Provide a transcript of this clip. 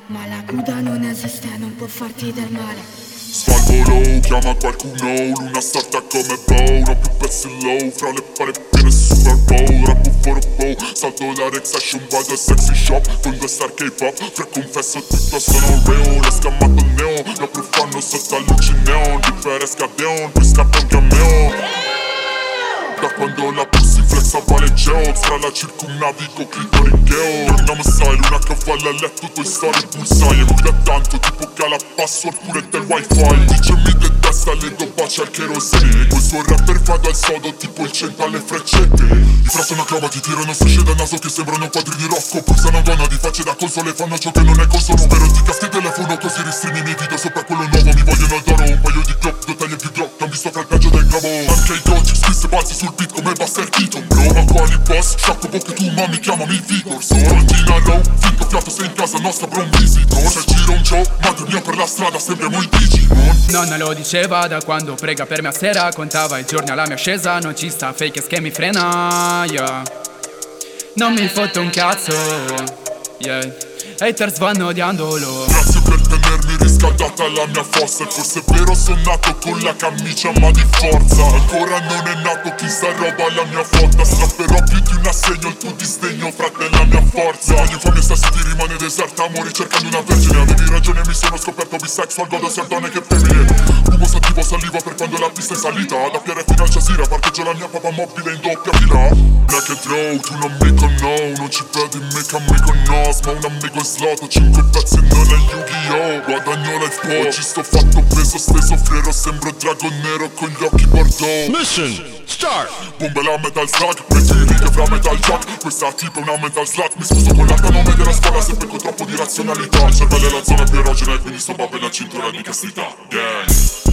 Ma la coda non esiste, non può farti del male. Svalvolo, chiama qualcuno, luna sorta come bow. Non più pezzi low, fra le pare piene Super Bowl. Rappo for a bow, salto da Rex Action, vado al sexy shop con due star K-pop. Fra confesso tutto sono real, ho scammato il neon. Lo profano sotto a luce neon, differenza deon, poi scappa un cameo. Da quando la pussy flexa vale geox, tra la circumnavigo clitoricheo. Gangnam Style, una cavalla a letto, Toy Story bullseye. E mi da tanto, tipo che ha la password pure del wifi. Dice mi detesta, le do baci al cherosene. Col suo rapper vado al sodo, tipo il 100 alle freccette. I fra sono clava, ti tirano strisce da naso che sembrano quadri di Rocco. Pulsano donna di facce da console, fanno ciò che non è consono. Spero ti caschi il telefono, così ristrini i miei video sopra quello nuovo. Mi vogliono al d'oro, un paio di glock, due taglie più glock. Non visto fra il peggio del cavo. Anche i goti, squisse balzi sul beat come Buster Keaton. Bro, ma quali boss? Sciacco bocche tu, mami, chiamami Vigor. Sorantina low, finto fiato sei in casa nostra, bro, un visitor. C'è giro un show, madre mia per la strada, sembriamo i Digimon. Nonna lo diceva da quando prega per me a sera. Contava i giorni alla mia ascesa, non ci sta fake che mi frena, yeah. Non mi fotte un cazzo, yeah. Haters vanno odiandolo. Grazie per tenermi riscaldata la mia fossa. E forse è vero son nato con la camicia ma di forza. Ancora non è nato chi sta roba alla mia fotta. Strapperò più di un assegno il tuo disdegno, frate, la mia forza. Ogni famiglia sta si ti rimane deserta, amori cercando una vergine. Avevi ragione, mi sono scoperto bisexual, godo sia donne che femmine. Fumo sativo saliva per quando la pista è salita. Da Piere fino al Jasira, parcheggio la mia papa mobile in doppia fila. Black and Row, tu non mi conosci. Non ci vedi mica mi conosci. Ma un amico slot, 5 pezzi non è Yu-Gi-Oh! Guadagno life po', oggi sto fatto peso steso frero. Sembro drago nero con gli occhi bordeaux. Mission start. Bombe la metal slug, metti righe fra metal jack. Questa tipo è una metal slut. Mi scuso con l'alta nome della scuola se pecco troppo di razionalità. Il cervello è la zona più erogena e quindi sto babbe la cintura di castità. Gang.